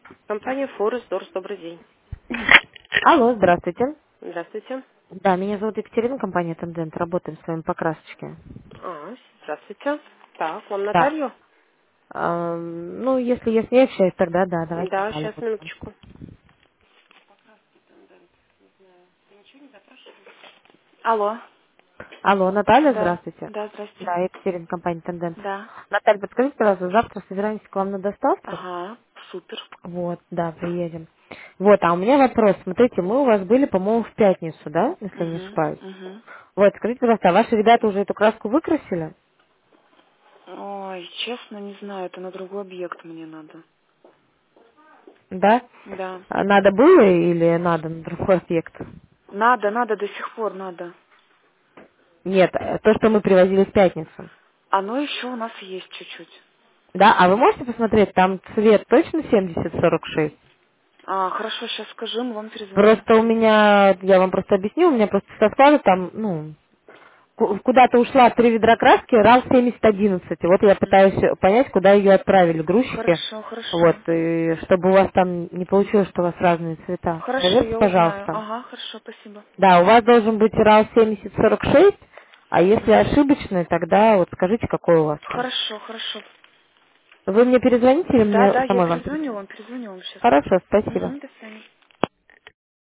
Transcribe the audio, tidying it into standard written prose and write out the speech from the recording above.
Компания Форест Дорс, добрый день. Алло, здравствуйте. Здравствуйте. Да, меня зовут Екатерина, компания Тендент. Работаем с вами по красочке. Здравствуйте. Так, вам Да. Наталью? Ну, если я с ней общаюсь, тогда да, давайте Да, Наталья. сейчас, минуточку. Алло. Алло, Наталья, Да, здравствуйте. да, здрасте. Да, Екатерина, компания Тендент. Да. Наталья, подскажите, пожалуйста, завтра собираемся к вам на доставку? Ага, супер. Вот, да, приедем. Вот, а у меня вопрос. Смотрите, мы у вас были, по-моему, в пятницу, да, если не Угу, ошибаюсь? угу. Вот, скажите, пожалуйста, а ваши ребята уже эту краску выкрасили? Ой, честно, не знаю, это на другой объект мне надо. Да? Да. А надо было или надо на другой объект? Надо, до сих пор надо. Нет, то, что мы привозили в пятницу. Оно еще у нас есть чуть-чуть. Да, а вы можете посмотреть, там цвет точно 7046? Хорошо, сейчас скажи, мы вам перезвоним. Просто у меня, я вам просто объясню, у меня просто со склада там, куда-то ушла 3 ведра краски, RAL 7011. И вот я пытаюсь понять, куда ее отправили грузчики. Хорошо, Вот, хорошо. и чтобы у вас там не получилось, что у вас разные цвета. Хорошо, Проверьте, я узнаю. пожалуйста. Ага, хорошо, спасибо. Да, у вас должен быть RAL 7046, а если Угу. ошибочный, тогда вот скажите, какой у вас там. Хорошо, хорошо. Вы мне перезвоните или Да, мне да, я самой вам перезвонить? перезвоню вам сейчас. Хорошо, спасибо. Угу, до свидания.